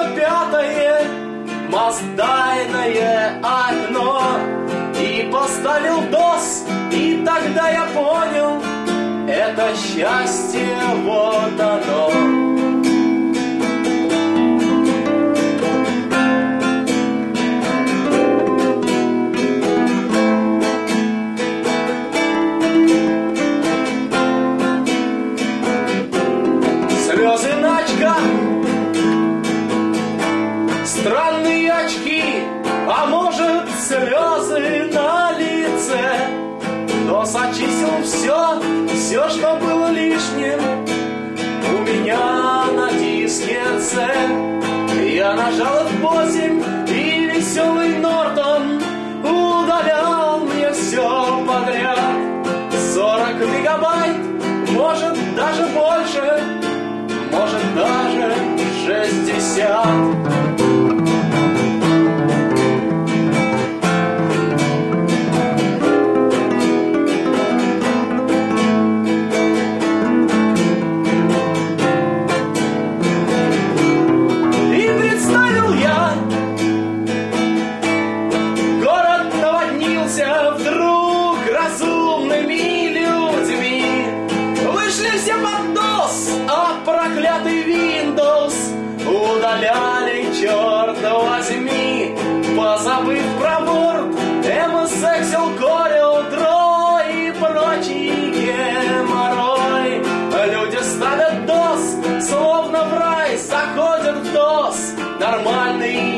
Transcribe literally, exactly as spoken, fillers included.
пятое маздайное окно и поставил дос, и тогда я понял, это счастье, вот оно. Слезы на очках, странные очки, а может слезы на лице. Дос очистил все, все, что было лишним у меня на диске C. Я нажал эф восемь, и веселый Нортон удалял мне все подряд. Сорок мегабайт, может даже больше, может даже шестьдесят. Удаляли, черт возьми, позабыв про Word, эм эс Excel, Corel, Draw и прочий геморрой. Люди ставят дос, словно в рай, заходят в дос, нормальный